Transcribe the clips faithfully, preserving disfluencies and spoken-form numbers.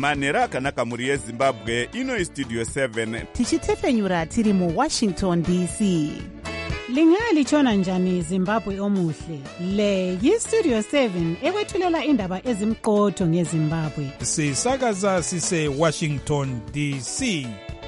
manhero akanaka mhuri yezimbabwe. Ino Studio seven tichitefenyura tiri muWashington D C. Lingalitshona njani Zimbabwe omuhle? Le yiStudio seven ekwethulela indaba ezimqotho ngeZimbabwe. Sisakaza sise Washington D C.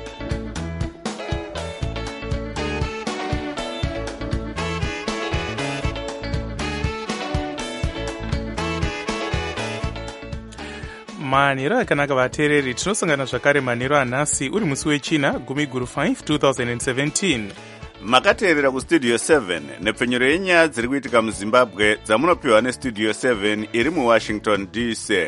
manhero akanaka vateereri, tinosangana zvakare manhero anhasi uri musi wechina gumi guru five two thousand seventeen. makateerera kustudio seven nepfenyuro yenyaya dziri kuitika muzimbabwe dzamunopiwa nestudio seven iri muwashington D C.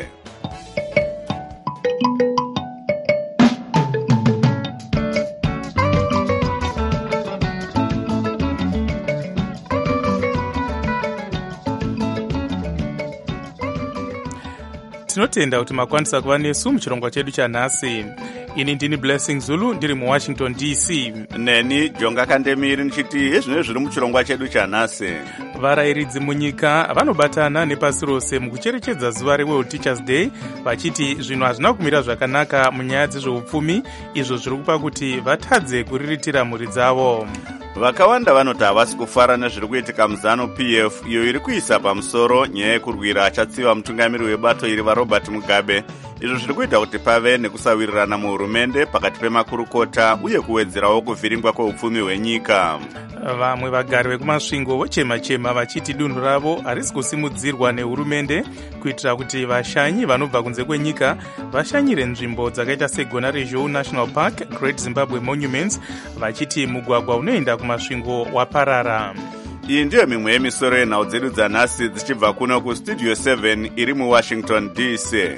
tinotenda kuti makwanisa kuva nesu muchirongwa chedu chanhasi. Ini ndini Blessing Zulu ndiri muWashington D C. Neni Jonga Kandemiri ndichiti ezvino zviri muchirongwa chedu chanhasi. Varayiridzi munyika vanobatana nepasi rose mukucherechedza zuva reWorld Teachers Day vachiti zvinhu hazvina kumira zvakanaka munyaya dzezveupfumi, izvo zviri kupa kuti vatadze kuriritira mhuri dzavo. Vakawanda vanoti havasi kufara nezviri kuitika muZanu P F iyo iri kuisa pamusoro nyaya yekurwira achatsiva mutungamiri webato iri vaRobert Mugabe. Izvo zviri kuita kuti pave nekusawirirana muhurumende pakati pemakurukota uye kuwedzerawo kuvhiringwa kweupfumi hwenyika. Vamwe vagari vekumasvingo vochema-chema vachiti dunhu ravo harisi kusimudzirwa nehurumende kuitira kuti vashanyi vanobva kunze kwenyika vashanyire nzvimbo dzakaita segona rezhou National Park, Great Zimbabwe Monuments, vachiti mugwagwa unoenda kumasvingo waparara. Iyi ndiyo mimwe yemisoro yenhau dzedu dzanhasi dzichibva kuno kustudio seven iri muWashington D C.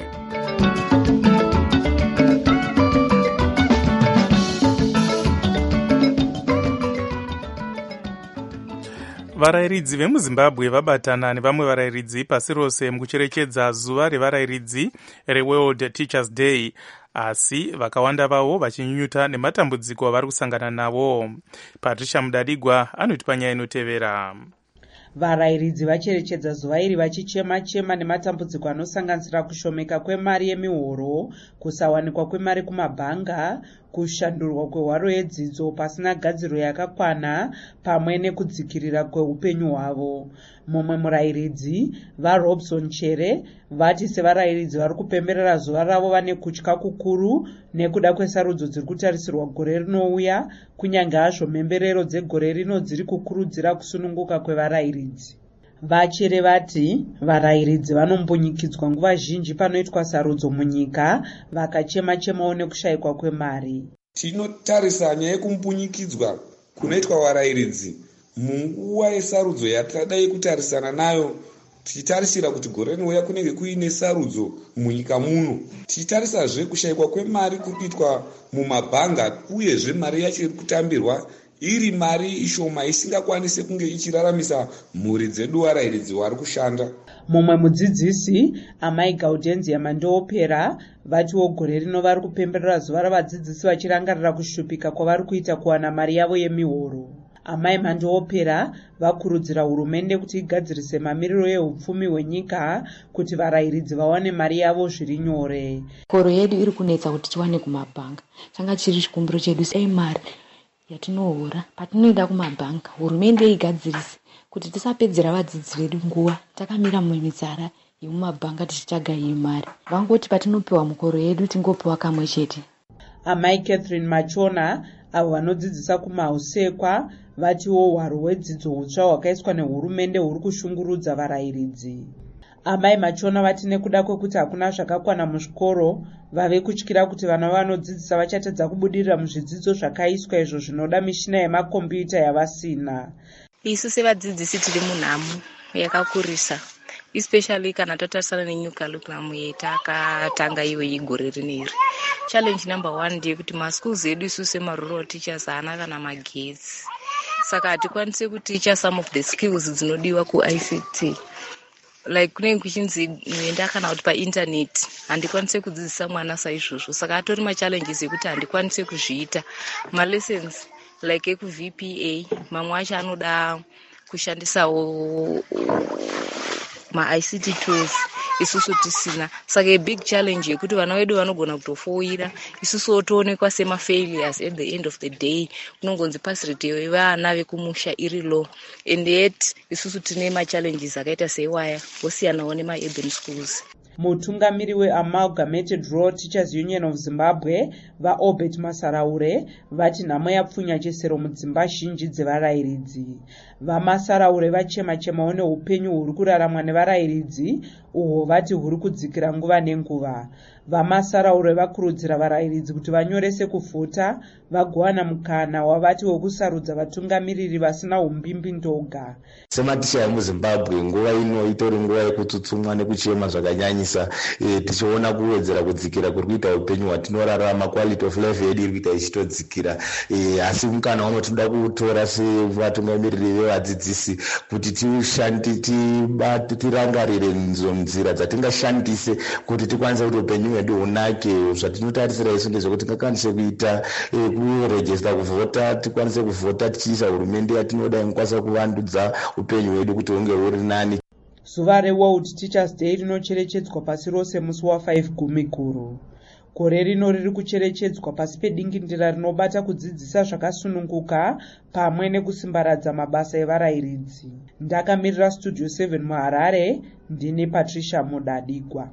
Varayiridzi vemuZimbabwe vabatana nevamwe varayiridzi pasi rose mukucherechedza zuva revarayiridzi reWorld Teachers Day, asi vakawanda vavo vachinyunyuta nematambudziko avari kusangana navo. Patricia Mudadigwa anoti panyaya inotevera. Varayiridzi vacherechedza zuva iri vachichema-chema nematambudziko anosanganisira kushomeka kwemari yemihoro, kusawanikwa kwemari kumabhanga, kushandurwa kwehwaro yedzidzo pasina gadziro yakakwana, pamwe nekudzikirira kweupenyu hwavo. Mumwe murayiridzi, vaRobson Chere, vati sevarayiridzi vari kupemberera zuva ravo vane kutya kukuru nekuda kwesarudzo dziri kutarisirwa gore rinouya, kunyange hazvo mhemberero dzegore rino dziri kukurudzira kusununguka kwevarayiridzi. Vachere vati varayiridzi vanombunyikidzwa nguva zhinji panoitwa sarudzo munyika, vakachema-chemawo nekushayikwa kwemari. Tinotarisa nyaya yekumbunyikidzwa kunoitwa varayiridzi munguva yesarudzo yatadai kutarisana nayo, tichitarisira kuti gore rinouya kunenge kuine sarudzo munyika muno. Tichitarisazve kushayikwa kwemari kuri kuitwa mumabhanga, uyezve mari yacho iri kutambirwa iri mari ishoma isingakwanise kunge ichiraramisa mhuri dzedu varayiridzi vari kushanda. Mumwe mudzidzisi, Amai Gaudenzia Mandoopera, vatiwo gore rino vari kupemberera zuva ravadzidzisi vachirangarira kushupika kwavari kuita kuwana mari yavo yemihoro. Amai Mandoopera vakurudzira hurumende kuti igadzirise mamiriro yeupfumi hwenyika kuti varayiridzi vawane mari yavo zviri nyore. Koro yedu iri kunetsa kuti tiwane kumabhanga. Changa chiri chikumbiro chedu sei mari yatinohora patinoenda kumabhanga, hurumende igadzirise kuti tisapedzera vadzidzi vedu nguva takamira mumitsara yemumabhanga tichitsvaga iyi mari. Vangoti patinopiwa mukoro yedu tingopiwa kamwe chete. Amai Catherine Machona, avo vanodzidzisa kumausekwa, vatiwo hwaro hwedzidzo hutsva hwakaiswa nehurumende huri kushungurudza varayiridzi. Amai Machona vati nekuda kwekuti hakuna zvakakwana muzvikoro, vave kutyira kuti vana vanodzidzisa vachatedza kubudirira muzvidzidzo zvakaiswa izvo zvinoda mishina yemakombiyuta yavasina. Isu sevadzidzisi tiri munhamo yakakurisa, especially kana tatarisana nenew curriculum yetakatanga iwe igore rineri. Challenge number one ndeyekuti maschools edu isu semarural teachers haana kana magetsi, saka hatikwanise kuticha some of the skills dzinodiwa kuI C T. Like kunenge kuchinzi noenda kana kuti painternet handikwanise kudzidzisa mwana saizvozvo, saka atori machallenges ekuti handikwanise kuzviita. Malessons like ekuV P A mamwe acho anoda kushandisawo ma-I C T tools isusu tisina. Saka big challenge yekuti vana vedu vanogona kutofoira isusu toonekwa sema-failures at the end of the day. Kunongonzi pass rate yevana vekumusha iri low. And yet isusu tine ma-challenges akaita seiwaya wosiyanawo nema-urban schools. Mutungamiri weAmalgamated Rural Teachers Union of Zimbabwe vaObert Masaraure vati nhamo yapfunya chisero mudzimba zhinji dzevarayiridzi. VaMasaraure vachema-chemawo neupenyu huri kuraramwa nevarayiridzi uhwo vati huri kudzikira nguva nenguva. VaMasaraure vakurudzira varayiridzi kuti vanyorese kuvhota vagowana mukana wavati wekusarudza vatungamiriri vasina umbimbi ndoga. Sematicha emuZimbabwe nguva ino itori nguva yekutsutsumwa nekuchema zvakanyanyisa, e, tichiona kuwedzera kudzikira kuri kuita upenyu hwatinorarama, quality of life yedu iri kuita ichitodzikira. E, asi mukana uno tinoda kutora sevatungamiriri vevadzidzisi kuti tirangarire nzira dzatingashandise kuti tikwanise kuti upenyu hwedu hunake. Zvatinotarisira isu ndezvekuti tingakwanise kuita e, kuregista kuvhota, tikwanise kuvhota tichiisa hurumende yatinoda ingakwanisa kuvandudza upenyu hwedu kuti hunge huri nani. Zuva reWorld Teachers Day rinocherechedzwa pasi rose musi wa5 Gumiguru. Gore rino riri kucherechedzwa pasi pedingindira rinobata kudzidzisa zvakasununguka pamwe nekusimbaradza mabasa evarayiridzi. Ndakamirira Studio seven muHarare, ndine Patricia Mudadigwa.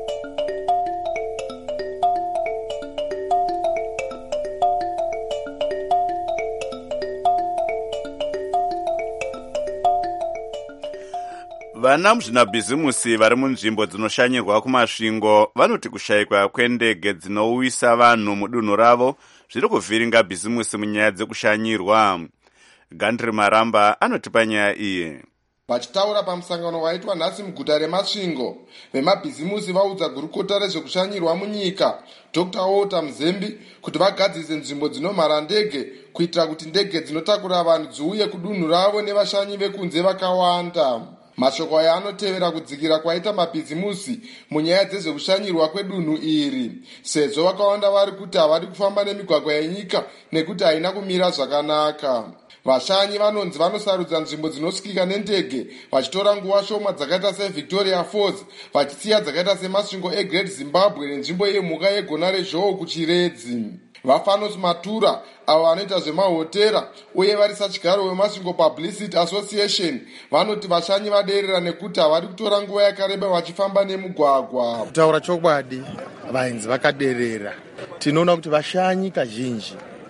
Vana muzvinabhizimusi vari munzvimbo dzinoshanyirwa kumasvingo vanoti kushayikwa kwendege dzinouyisa vanhu mudunhu ravo zviri kuvhiringa bhizimusi munyaya dzekushanyirwa. Gandri Maramba anotipa nyaya iyi. Vachitaura pamusangano waitwa nhasi muguta remasvingo, vemabhizimusi vaudza gurukota rezvekushanyirwa munyika Doctor Walter Mzembi kuti vagadzise nzvimbo dzinomhara ndege kuitira kuti ndege dzinotakura vanhu dziuye kudunhu ravo nevashanyi vekunze vakawanda. Mashoko aya anotevera kudzikira kwaita mabhizimusi munyaya dzezvekushanyirwa kwedunhu iri, sezvo vakawanda vari kuti havari kufamba nemigwagwa yenyika nekuti haina kumira zvakanaka. Vashanyi vanonzi vanosarudza nzvimbo dzinosvikika nendege vachitora nguva shoma dzakaita seVictoria Falls vachisiya dzakaita semasvingo eGreat Zimbabwe nenzvimbo yemhuka yegona rezhou kuchiredzi. Vafanos Matura avo vanoita zvemahotera uye vari sachigaro wemasvingo Publicity Association vanoti vashanyi vaderera nekuti havari kutora nguva yakareba vachifamba nemugwagwa. Kutaura chokwadi, vaenzi vakaderera. Tinoona kuti vashanyi kazhinji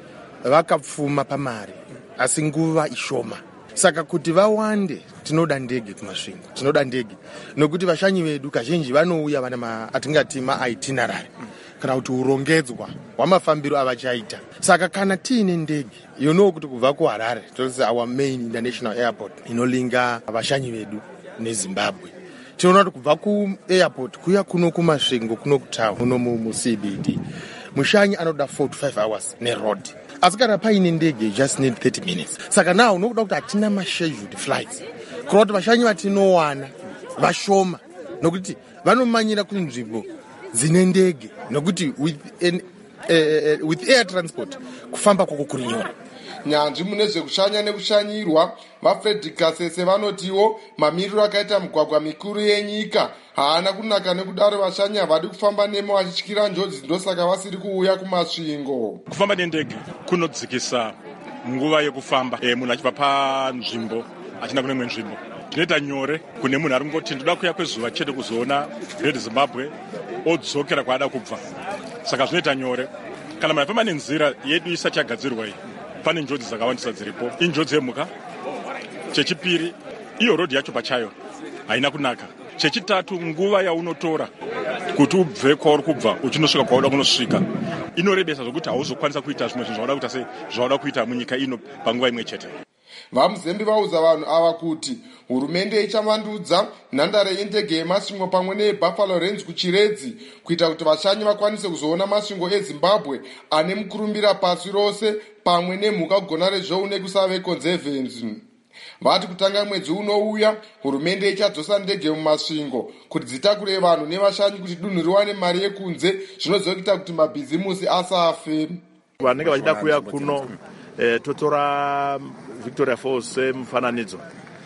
vakapfuma pamari asi nguva ishoma. Saka kuti vawande tinoda ndege kumasvingo, tinoda ndege nokuti vashanyi vedu kazhinji vanouya vana atingati ma-itinerary kana kuti urongedzwa hwamafambiro avachaita. Saka kana tiine ndege you know kuti kubva kuHarare, tozi our main international airport inolinga vashanyi vedu neZimbabwe, tinoona kuti kubva kuairport kuya kuno kumasvingo kuno kutown kuno muC B D mushanyi anoda forty-five hours neroad, asi kana paine ndege just need thirty minutes. Saka now unokuda kuti hatina ma-scheduled flights kuona kuti vashanyi vatinowana vashoma nokuti vanomanyira kuti nzvimbo dzine ndege nokuti with, an, uh, uh, with air transport kufamba kwako kuri nyore. Nyanzvi mune zvekushanya nekushanyirwa vaFredrick Kasese vanotiwo mamiriro akaita migwagwa mikuru yenyika haana kunaka, nekudaro vashanyi havadi kufamba nemo vachityira njodzi, ndosaka vasiri kuuya kumasvingo. Kufamba nendege kunodzikisa nguva yekufamba e, munhu achibva panzvimbo achina kune imwe nzvimbo. Zvinoita nyore kune munhu ari kungoti ndoda kuya kwezuva chete kuzoona Great Zimbabwe odzokera kwaada kubva. Saka zvinoita nyore kana munhu afamba nenzira yedu isati yagadzirwa iyi. Pane njodzi dzakawandisa dziripo, injodzi yemhuka. Chechipiri, iyo road yacho pachayo haina kunaka. Chechitatu, nguva yaunotora kuti ubve kwauri kubva uchinosvika kwauda kunosvika inorebesa zvokuti hauzokwanisa kuita zvimwe zvinhu zvauda kuita sei zvauda kuita munyika ino panguva imwe chete. VaMzembi vaudza vanhu ava kuti hurumende ichavandudza nhandare yendege yemasvingo pamwe neyeBuffalo Range kuchiredzi kuita kuti vashanyi vakwanise kuzoona masvingo eZimbabwe ane mukurumbira pasi rose pamwe nemhuka kugona rezvou nekusave conservancy. Vati kutanga mwedzi unouya hurumende ichadzosa ndege mumasvingo kuti dzitakure vanhu nevashanyi kuti dunhu riwane mari yekunze, zvinozoita kuti mabhizimusi asafe. Vanenge vachida kuya kuno eh, totora Victoria Falls semufananidzo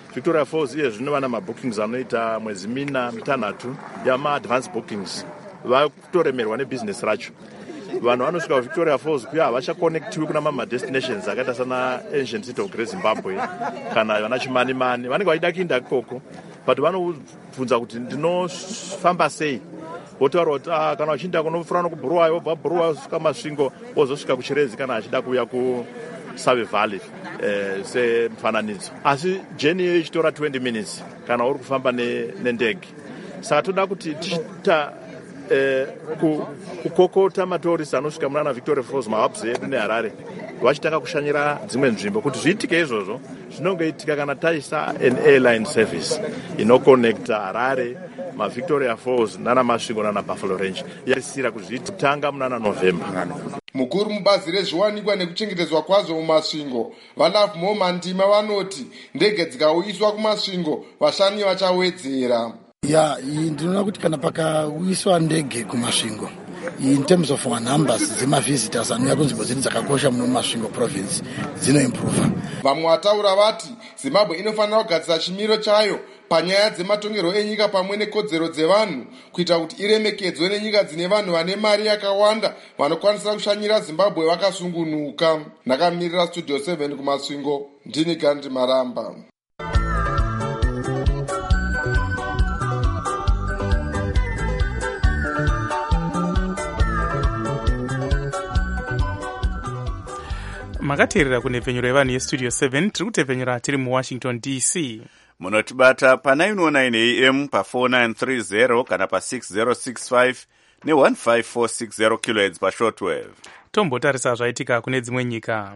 Victoria Falls iye zvino vana mabookings anoita mwezi mina mitanhatu yama-advance bookings vakutoremerwa nebusiness racho. Vanhu vanosvika kuVictoria Falls kuya havachaconnectiwi kuna mama destinations akaita sana ancient city of Great Zimbabwe kana vana Chimanimani vanenge vachida kuinda ikoko, but vanobvunza kuti ndinofamba sei, votaura kuti kana vachiinda kunofanira nokubhuruwayo wobva bhuruwayo kusvika Masvingo wozosvika kuChirezi kana achida kuuya kuSave Valley eh, semufananidzo. Asi jeni iyo ichitora twenty minutes kana uri kufamba nendege. Saka toda kuti tichita Eh, kukokota matorisi anosvika munana Victoria Falls, mahubs edu neHarare vachitanga kushanyira dzimwe nzvimbo. Kuti zviitike izvozvo zvinongaitika kana taisa an airline service inoconnecta Harare, maVictoria Falls nana Masvingo nana Buffalo Range yaisira kuzvitanga munana November. Mukuru mubazi rezviwanikwa nekuchengetedzwa kwazvo mumasvingo Vanaf Momandima vanoti ndege dzikauyiswa kumasvingo vashandi vachawedzera. Ya, ndinoona kuti kana pakauyiswa ndege kumasvingo in terms of our numbers dzema visitors anouya kunzvimbo dzedu dzakakosha muno mumasvingo province dzinoimprove. Vamwe vataura vati Zimbabwe inofanira kugadzira chimiro chayo panyaya dzematongerwo enyika pamwe nekodzero dzevanhu kuita kuti iremekedzwe nenyika dzine vanhu vane mari yakawanda vanokwanisa kushanyira Zimbabwe vakasungunuka. Ndakamirira Studio seven kumasvingo, ndini Gandhi Maramba. Makateerera kunepfenyuro yevanhu yestudio seven tiri kutepfenyura tiri muWashington D C. Munotibata pa nine oh nine A M pa four nine three zero kana pa six zero six five ne one five four six zero kilohertz pa shortwave. Tombotarisa zvaitika kune dzimwe nyika.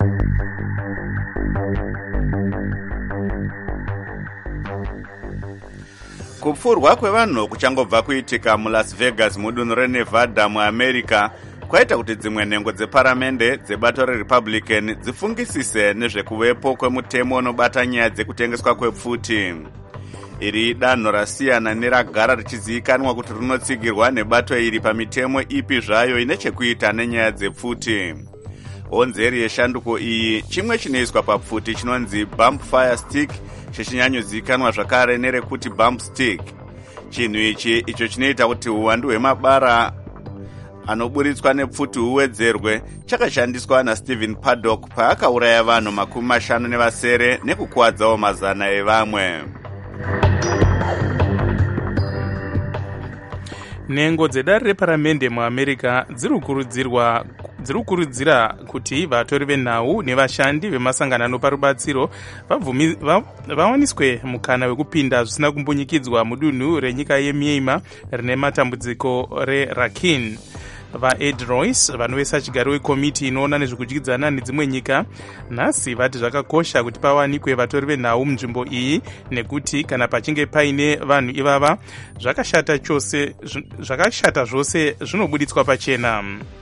Kupfurwa kwevanhu kuchangobva kuitika muLas Vegas mudunhu reNevada muAmerica kwaita kuti dzimwe nhengo dzeparamende dzebato reRepublican dzifungisise nezvekuvepo kwemutemo unobata nyaya dzekutengeswa kwepfuti. Iri danho rasiyana neragara richizivikanwa kuti rinotsigirwa nebato iri pamitemo ipi zvayo ine chekuita nenyaya dzepfuti. Onzeri yeshanduko iyi chimwe chinoiswa papfuti chinonzi bump fire stick chichinyanyozivikanwa zvakare nerekuti bump stick. Chinhu ichi icho chinoita kuti uwandu hwemabara anoburitswa nepfuti huwedzerwe chakashandiswa naStephen Paddock paakauraya vanhu makumi mashanu nevasere nekukuwadzawo mazana evamwe. Nhengo dzedare reparamende muAmerica dzirikukurudzirwa dzirikukurudzira kuti vatori venhau nevashandi vemasangano anopa rubatsiro vawaniswe mukana wekupinda zvisina kumbunyikidzwa mudunhu renyika yeMyanmar rine matambudziko reRakhine. VaEd Royce vanovesa chigaro wekomiti inoona nezvekudyidzana nedzimwe nyika nhasi vati zvakakosha kuti pawanikwe vatori venhau munzvimbo iyi nekuti kana pachinge paine vanhu ivava zvakashata chose zvakashata zvose zvinobuditswa pachena.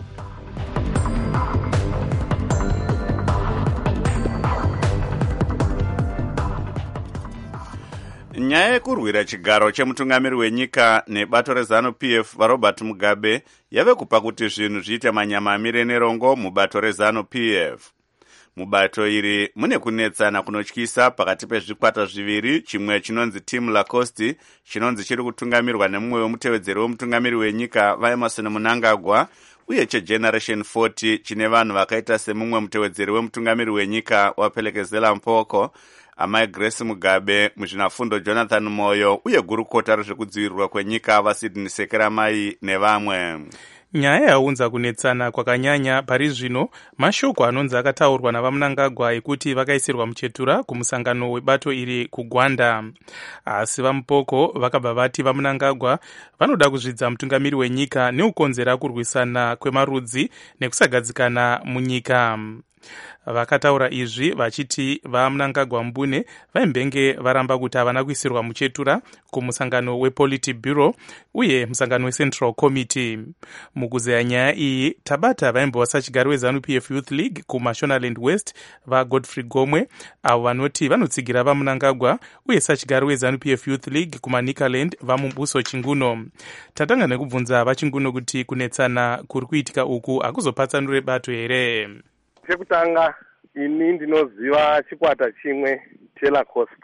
Nyaya yekurwira chigaro chemutungamiri wenyika nebato reZANU-P F vaRobert Mugabe yave kupa kuti zvinhu zviite manyama amire nerongo mubato reZANU-P F. Mubato iri mune kunetsana kunotyisa pakati pezvikwata zviviri, chimwe chinonzi Team Lacoste chinonzi chiri kutungamirwa nemumwe wemutevedzeri wemutungamiri wenyika vaEmerson Mnangagwa uye cheGeneration forty chine vanhu vakaita semumwe mutevedzeri wemutungamiri wenyika waPhelekezela Mpoko, amai Grace Mugabe, muzvinafundo Jonathan Moyo uye gurukota rezvekudzivirirwa kwenyika vaSydney Sekeramai nevamwe. Nyaya yaunza kunetsana kwakanyanya pari zvino mashoko anonzi akataurwa navaMnangagwa ekuti vakaisirwa muchetura kumusangano webato iri kuGwanda. Asi vaMupoko vakabva vati vaMnangagwa vanoda kuzvidza mutungamiri wenyika neukonzera kurwisana kwemarudzi nekusagadzikana munyika. Vakataura izvi vachiti vaMnangagwa Mbune vaimbenge varamba kuti havana kuisirwa muchetura kumusangano wePolitburo uye musangano weCentral Committee. Mukuzeya nyaya iyi tabata vaimbova sachigaro weZANU-P F Youth League kuMashonaland West vaGodfrey Gomwe avo vanoti vanotsigira vaMnangagwa uye sachigaro weZANU-P F Youth League kuManicaland vaMubuso Chinguno. Tatanga nekubvunza vaChinguno kuti kunetsana kuri kuitika uku hakuzopatsanure bato here. Chekutanga ini ndinoziva chikwata chimwe cheLacoste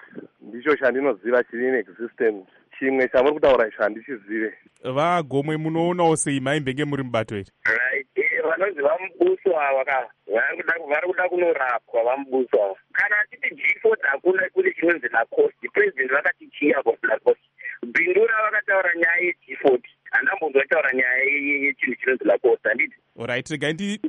ndicho chandinoziva chiri in existence. Chimwe chamuri kutaura icho handichizive. Vagomwe munoonawo sei maimbenge muri mubato iri? Right. Vanonzi vamubuso ava ka vari kuda kunorapwa vamubuso ava. Kana achiti G forty hakuna kune chinonzi lacost. President vakatichiya lacost. Bindura vakataura nyaya ye-G forty. Handambonzwa taura nyaya yechinhu chinonzi lacost handiti. Alright, regai ndi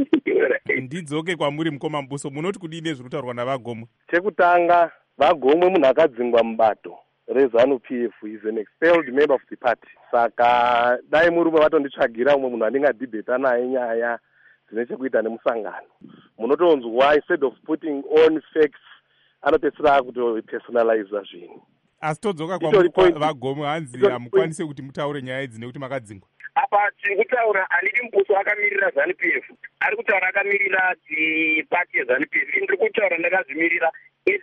ndidzoke kwamuri mukoma mubuso. Munoti kudini zviri kutaurwa navagomwe? Chekutanga, vagomwe munhu akadzingwa mubato reZANU P F is an expelled member of the party. Saka dai murume vatonditsvagira umwe munhu andingadhibheta naye nyaya dzine chekuita nemusangano. Munotonzwa instead of putting on facts anopedzisira kutopersonaliza zvinhu. Asi todzoka kwamuri vagomwe hanzi hamukwanise kuti mutaure nyaya idzi nekuti makadzingwa. Apa tiri kutaura anditi mubuso akamirira ZANU P F. Ari kutaura akamirira pati yeZANU P F. Ndiri kutaura ndakazvimirira as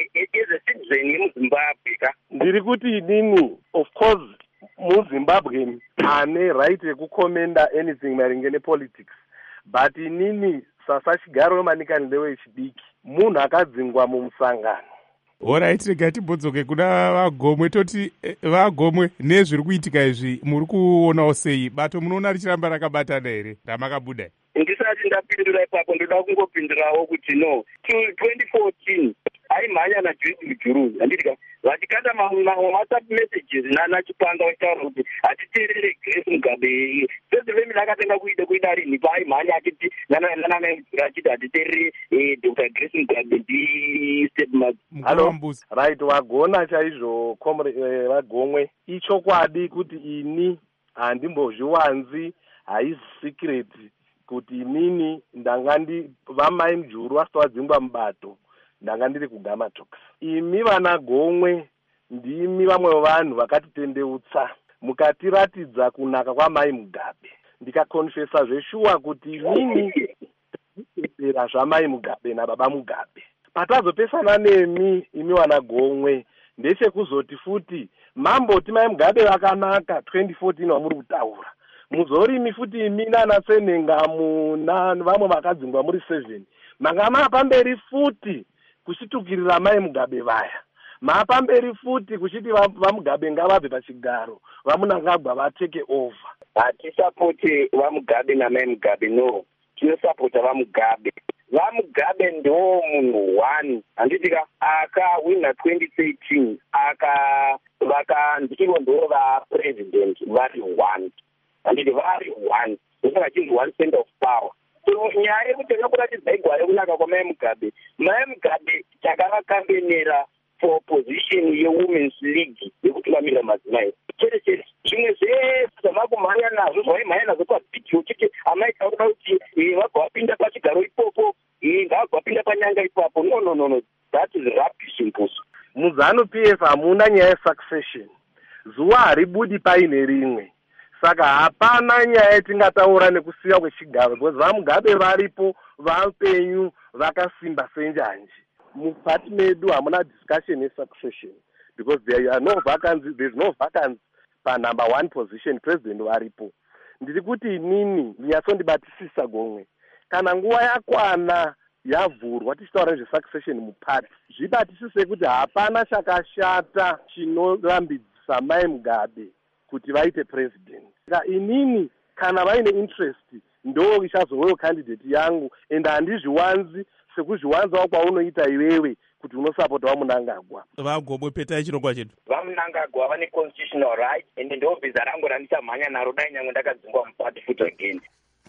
a citizen yemuZimbabwe ka. Ndiri kuti inini of course muZimbabwe ane right yekukomenda anything maringe nepolitics. But inini sasachigaro wemanikani lewe chidiki munhu akadzingwa mumusangano. Alright, rega tibodzoke kuna vagomwe. Toti vagomwe nezviri kuitika izvi muri kuonawo sei? Bato munoona richiramba rakabatana here ramakabuda? Ndisati ndapindura ipapo ndoda kungopindurawo kuti no twenty fourteen aimhanya naJude Mujuru handitika vachikanda mawhatsapp messages nanachipanga vachitaura kuti hatiteerere Grace Mugabe. Sezi vemini akatenga kuida kuida rini paaimhanya achiti nanamai Mujuru achiti hatiteerere Dr Grace Mugabe ndistepmother. Halo, right, wagona chaizvo vagomwe. Ichokwadi kuti ini handimbozviwanzi, haisi secret kuti inini ndanga ndi vamai Mujuru vasitowadzingwa mubato ndanga ndiri kuGamatox. Imi vana Gomwe ndimi vamwe vanhu vakatitendeutsa mukatiratidza kunaka kwamai Mugabe. Ndikakonfesa zveshuwa kuti inini ndikuteerera zvamai Mugabe nababa Mugabe. Patazopesana nemi imi vana Gomwe ndechekuzoti futi mamboti mai Mugabe vakanaka twenty fourteen wamuri kutaura. Muzorimi futi imi nana Senengamu na vamwe vakadzingwa muri seven. Manga mapamberi futi kuchitukirira mai Mugabe vaya. Mapamberi futi kuchiti vaMugabe ngavabve pachigaro. Vamunangagwa vateke over. Hatisapoti vaMugabe namai Mugabe no. Tinosapota vaMugabe. VaMugabe ndo munhu one handitika akawina twenty thirteen aka vaka ndivo ndo vapresident vari one handiti vari one ndosaka chinzi one cent of power. So nyaya yekutenga kuratidza igwaro kunaka kwamai Mugabe, mai Mugabe takavakambenera for position yewomen's league yekutungamirira madzimai chete chete. Zvimwe zvese zvavakumhanya nazvo zvaimhanya nazvo pavhidhiyo chete amaita kuda kuti vagwapinda pachigaro ipopo ngavagwapinda panyanga ipapo. No, no, no, no. That is rubbish impuso. MuZANU P F hamuna nyaya yesuccession. Zuva haribudi paine rimwe. Saka hapana nyaya yatingataura nekusiya kwechigaro because vaMugabe varipo vapenyu vakasimba senjanji. Mupati medu hamuna discussion yesuccession because there are no vacancies, there is no vacancy pa number one position president varipo. Ndiri kuti inini ndiyatsondibatisisa Gomwe. Kana nguva yakwana yavhurwa tichitaura nezvesuccession mupati zvibatisise kuti hapana chakashata chinorambidzisa mai Mugabe kuti vaite president. Saka inini kana vaine interest ndo ichazowewo candidate yangu ende handizviwanzi sekuzviwanzawo kwaunoita iwewe kuti unosapota vaMunangagwa. Vagomwe petai chirongwa chedu. VaMunangagwa vane constitutional right ende ndo bhiza rangu randichamhanya naro dai nyangwe ndakadzingwa mupati futi again.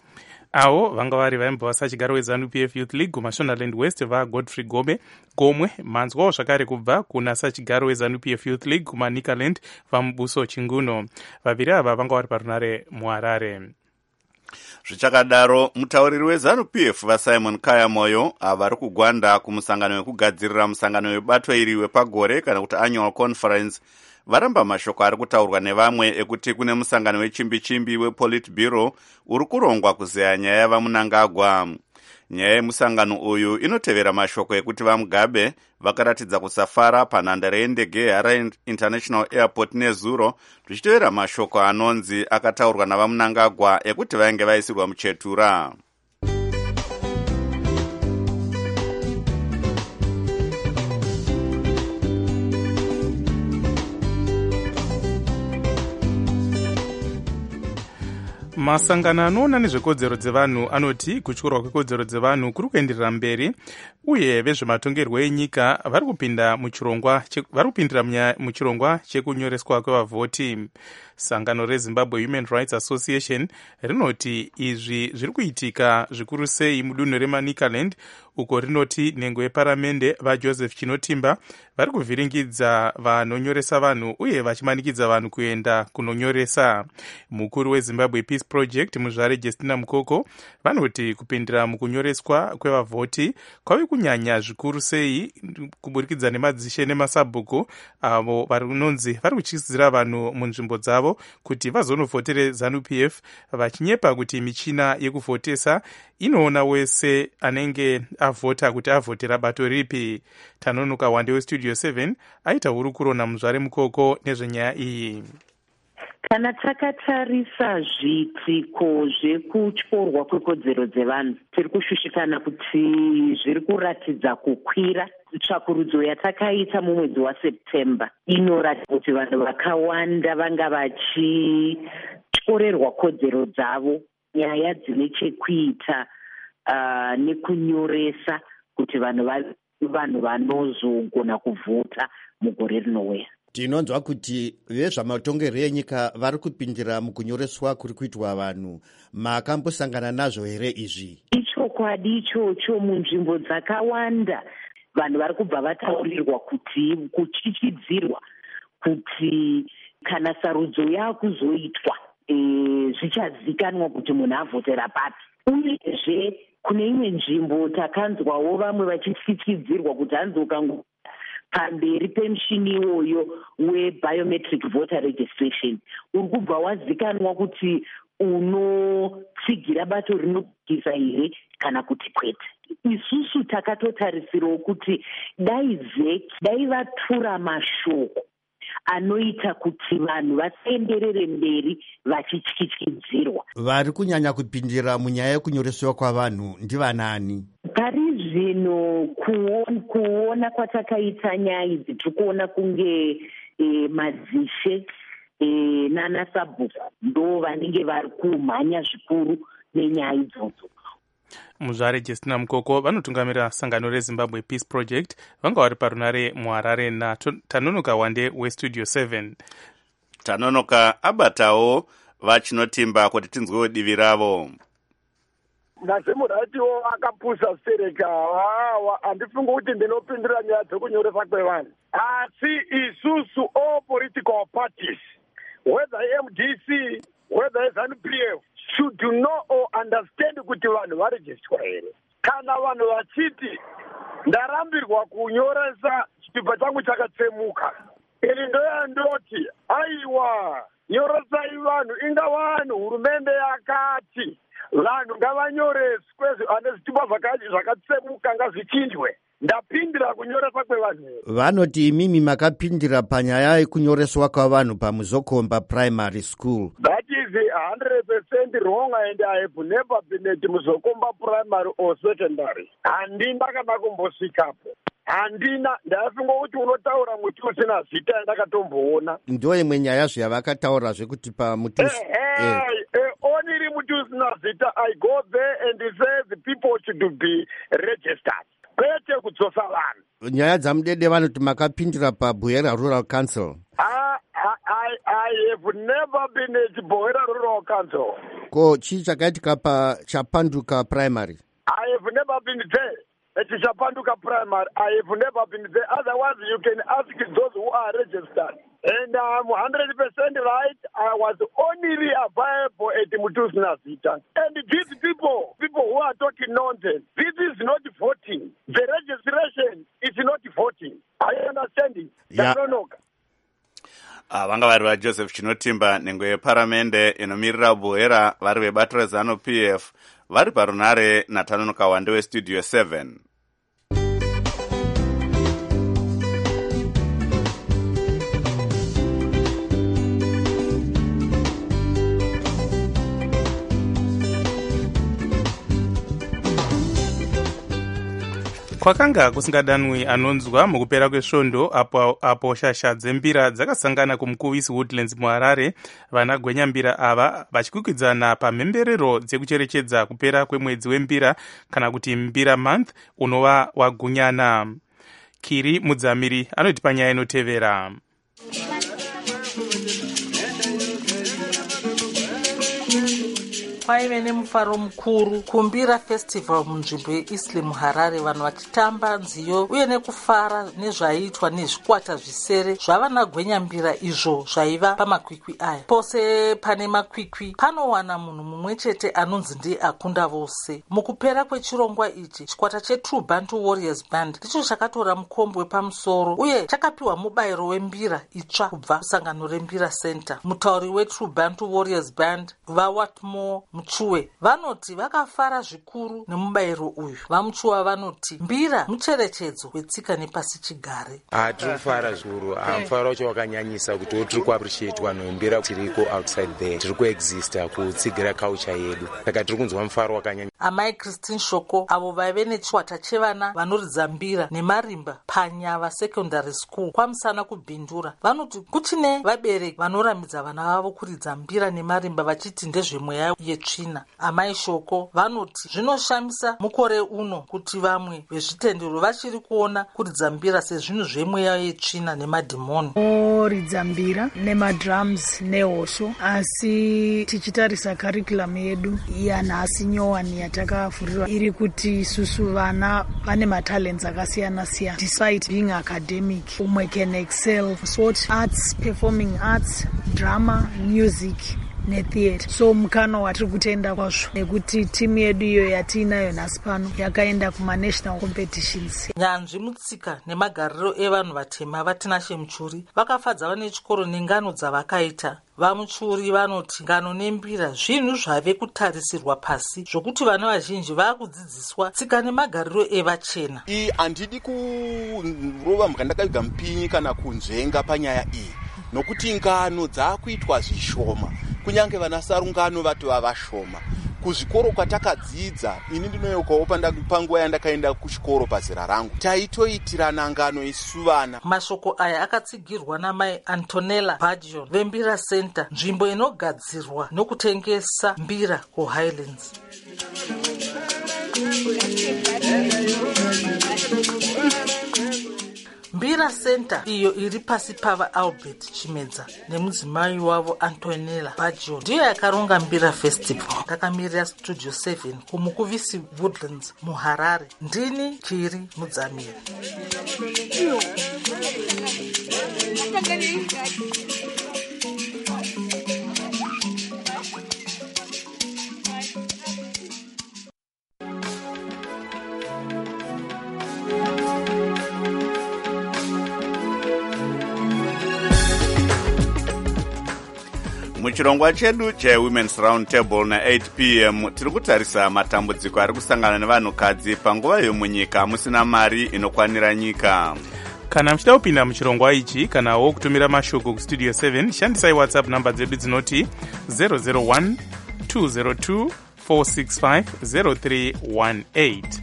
Avo vanga vari vaimba vasachigaro weZANU P F Youth League kuMashonaland West vaGodfrey Gome Gomwe manzwawo zvakare kubva kuna sachigaro weZANU P F Youth League kuManikaland vaMubuso Chinguno. Vaviri ava vanga vari parunare muHarare. Zvichakadaro mutauriri weZANU P F vaSimon Kaya Moyo avari kugwanda kumusangano wekugadzirira musangano webato iri wepagore kana kuti annual conference varamba mashoko ari kutaurwa nevamwe ekuti kune musangano wechimbi-chimbi wePolitburo uri kurongwa kuzeya nyaya yavaMunangagwa. Nyaya yemusangano uyu inotevera mashoko ekuti vaMugabe vakaratidza kusafara panhandare yendege yeHarare International Airport nezuro, zvichitevera mashoko anonzi akataurwa navaMunangagwa ekuti vainge vaisirwa muchetura. masangano anoona nezvekodzero dzevanhu anoti kutyorwa kwekodzero dzevanhu kuri kuenderera mberi uye vezvematongerwo enyika vari kupinda muchirongwa vari kupindira muchirongwa chekunyoreswa kwevavhoti. Sangano reZimbabwe Human Rights Association rinoti izvi zviri kuitika zvikuru sei mudunhu reManicaland, uko rinoti nhengo yeparamende vaJoseph Chinotimba vari kuvhiringidza vanonyoresa vanhu uye vachimanikidza vanhu kuenda kunonyoresa. Mukuru weZimbabwe Peace Project Muzvare Justina Mukoko vanoti kupindira mukunyoreswa kwevavhoti kwave kunyanya zvikuru sei kuburikidza nemadzishe nemasabhuku avo vanonzi vari kutyisidzira vanhu munzvimbo dzavo kuti vazonuvhotere ZANU P F vachinyepa kuti michina yekuvhotesa inoona wese anenge avhota kuti avhotera bato ripi. Tanonoka Wande weStudio seven aita hurukuro naMuzvare Mukoko nezvenyaya iyi. Kana takatarisa zviitiko zvekutyorwa kwekodzero dzevanhu tiri kushushikana kuti zviri kuratidza kukwira. Tsvakurudzo yatakaita mumwedzi waSeptemba inoratidza kuti vanhu vakawanda vanga vachityorerwa kodzero dzavo, nyaya dzine chekuita uh, nekunyoresa kuti vanhu vanhu vanozogona kuvhota mugore rinouya. Tinonzwa kuti vezvamatongerwo enyika vari kupindira mukunyoreswa kuri kuitwa vanhu. Makambosangana nazvo here izvi? Ichokwadi ichocho. Munzvimbo dzakawanda vanhu vari kubva vataurirwa kuti kuchichidzirwa kuti kana sarudzo yakuzoitwa e, zvichazikanwa kuti munhu avhotera papi. Uyezve kune imwe nzvimbo takanzwawo vamwe vachityidzidzirwa kuti hanzi ukango pamberi pemushini iwoyo webiometric voter registration uri kubva wazikanwa kuti unotsigira bato rinokisa here kana kuti kwete. Isusu takatotarisirawo kuti dai vheki dai vatura mashoko anoita kuti vanhu vasaenderere mberi vachityityidzirwa. Vari kunyanya kupindira munyaya yekunyoreswa kwavanhu ndivanani? Pari zvino kuona, kuona kwatakaita nyaya idzi tiri kuona kunge e, madzishe e, nanasabhuku ndo vanenge vari kumhanya zvikuru nenyaya idzodzo. Muzvare Justina Mukoko vanotungamirira sangano reZimbabwe Peace Project vanga vari parunare muHarare naTanonoka Wande weStudio seven. Tanonoka abatawo vaChinotimba kuti tinzwewo divi ravo. Nasemuratiwo akapusa sereka handifunga kuti ndinopindira nyaya dzekunyoresa kwevanhu, asi isusu all political parties whether M D C whether ZANU P F should know or understand kuti vanhu varejistwa here. Kana vanhu vachiti ndarambirwa kunyoresa chitupa changu chakatsemuka, ini ndoyandoti aiwa nyoresai vanhu, inga vanhu hurumende yakati vanhu ngavanyoreswe ane zvitupa zvakatsemuka ngazvichinjwe. Ndapindira kunyoresa kwevanhu. Vanoti imimi makapindira panyaya yekunyoreswa kwavanhu pamuzokomba primary school. That is one hundred percent wrong and I have never been at muzokomba primary or secondary. Handina kana kumbosvikapo. Handina, ndafunga kuti unotaura muti usina zita ndakatomboona. Ndo imwe nyaya zvavakataura zvekuti pamuti eh, eh, eh, only muti usina zita I go there and say the people should be registered. Kwete kudzosa vanhu. Nyaya dzamudede vanoti makapindira paBuhera Rural Council. I, I, I have never been at Buhera Rural Council. Ko chii chakaitika pa Chapanduka Primary? I have never been there. At Chapanduka Primary, I have never been there. Otherwise, you can ask those who are registered. And I'm one hundred percent right. I was only available at Mutusina Zita. And these people, people who are talking nonsense, this is not voting. The registration is not voting. Are you understanding? Yeah. Uh, vanga vari vaJoseph Chinotimba nhengo yeparamende inomirira Buhera vari vebato reZANU P F vari parunare naTanonoka Wande weStudio seven. kwakanga kusingadanwi anonzwa mukupera kwesvondo apo, apo shasha dzembira dzakasangana kumukuvisi Woodlands muharare. Vanagwenya mbira ava vachikwikwidzana pamhemberero dzekucherechedza kupera kwemwedzi wembira kana kuti mbira month unova wagunyana. Kiri Mudzamiri anoti panyaya inotevera. Kwaive nemufaro mukuru kumbira festival munzvimbo yeIsle muHarare, vanhu vachitamba nziyo uye nekufara nezvaiitwa nezvikwata zvisere zvavanagwenyambira izvo zvaiva pamakwikwi aya. Pose pane makwikwi panowana munhu mumwe chete anonzi ndiye akunda vose. Mukupera kwechirongwa ichi, chikwata cheTrue Bantu Warriors Band ndicho chakatora mukombe wepamusoro uye chakapiwa mubayiro wembira itsva kubva kusangano rembira center. Mutauri weTrue Bantu Warriors Band vaWatmore Muchuwe vanoti vakafara zvikuru nemubayiro uyu. Vamuchuwa vanoti mbira mucherechedzo wetsika nepasi chigare. Ah, tiri kufara zvikuru. Ah, mufaro wacho wakanyanyisa kuti tiri kuappreciate vanhu vembira tiriko outside there. Tiri kuexista kutsigira culture yedu. Saka tiri kunzwa mufaro wakanyanyisa. Amai Christine Shoko avo vaive nechikwata chevana vanoridza mbira nemarimba paNyava Secondary School kwamusana kubhindura vanoti kuchine vabereki vanoramidza vana vavo kuridza mbira nemarimba vachiti ndezvemweya yetsvina. Amai Shoko vanoti zvinoshamisa mukore uno kuti vamwe vezvitendero vachiri kuona kuridza mbira sezvinhu zvemweya yetsvina nemadhimoni. Oridza mbira nemadrums nehosho, asi tichitarisa curriculum yedu yanhasi nyowani yatakavhurirwa iri kuti isusu vana vane matalents akasiyana siyana despite being academic. Umwe can excel sport, arts, performing arts, drama, music netheatre. So mukano watiri kutenda kwazvo nekuti timu yedu iyo yatiinayo nhasi pano yakaenda kuma-national competitions. Nyanzvi mutsika nemagariro evanhu vatema vatinashe Muchuri vakafadza vane chikoro nengano dzavakaita. Vamuchuri vanoti ngano nembira zvinhu zvave kutarisirwa pasi zvokuti vana vazhinji vakudzidziswa tsika nemagariro evachena. Iyi handidi kurova mhuka ndakaviga mupinyi kana kunzvenga panyaya iyi, nokuti ngano dzakuitwa zvishoma, kunyange vanasarungano vatova vashoma. Kuzvikoro kwatakadzidza, ini ndinoyeukawo panguva yandakaenda kuchikoro pazera rangu, taitoitirana ngano isu vana. Mashoko aya akatsigirwa namai Antonella Bajon vembira center, nzvimbo inogadzirwa nokutengesa mbira kuHighlands. Mbira Center iyo iri pasi pava Albert Chimedza nemudzimai wavo Antonella Bajon ndiyo yakaronga Mbira Festival. Ndakamirira Studio seven kumukuvisi Woodlands muHarare. Ndini Kiri Mudzamiri. Muchirongwa chedu cheWomen's Round Table na eight p m tiri kutarisa matambudziko ari kusangana nevanhukadzi panguva yomunyika musina mari inokwanira nyika. Kana muchida kupinda muchirongwa ichi kanawo kutumira mashoko kustudio seven, shandisai WhatsApp namba dzedu dzinoti zero zero one two zero two four six five zero three one eight.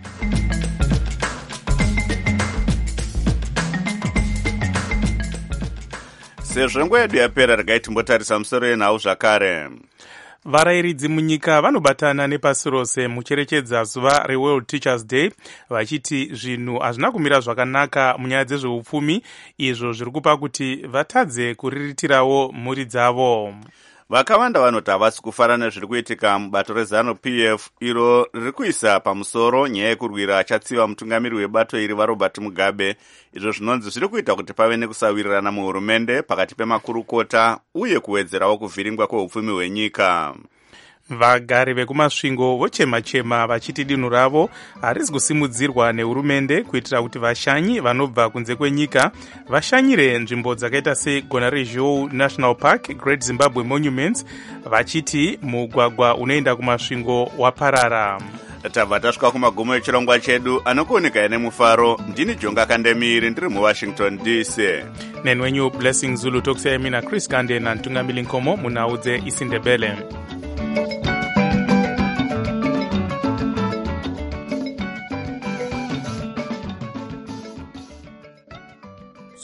Sezvo nguva yedu yapera, regai timbotarisa musoro yenhau zvakare. Varairidzi munyika vanobatana nepasi rose mucherechedza zuva reWorld Teachers Day vachiti zvinhu hazvina kumira zvakanaka munyaya dzezveupfumi, izvo zviri kupa kuti vatadze kuriritirawo mhuri dzavo. Vakawanda vanoti havasi kufara nezviri kuitika mubato reZanu P F iro riri kuisa pamusoro nyaya yekurwira achatsiva mutungamiri webato iri vaRobert Mugabe, izvo zvinonzi zviri kuita kuti pave nekusawirirana muhurumende pakati pemakurukota uye kuwedzerawo kuvhiringwa kweupfumi hwenyika. Vagari vekumasvingo vochema-chema vachiti dinhu ravo harisi kusimudzirwa nehurumende kuitira kuti vashanyi vanobva kunze kwenyika vashanyire nzvimbo dzakaita segona reZhou National Park, Great Zimbabwe Monuments, vachiti mugwagwa unoenda kumasvingo waparara. Tabva tasvika kumagumo echirongwa chedu, anokuoneka nemufaro. Ndini Jonga Kandemiri, ndiri muWashington D C. Nenwenyu Blessing Zulu, tokusiyai mina Chris Kande na Ntungamili Nkomo munhau dzeIsindebele.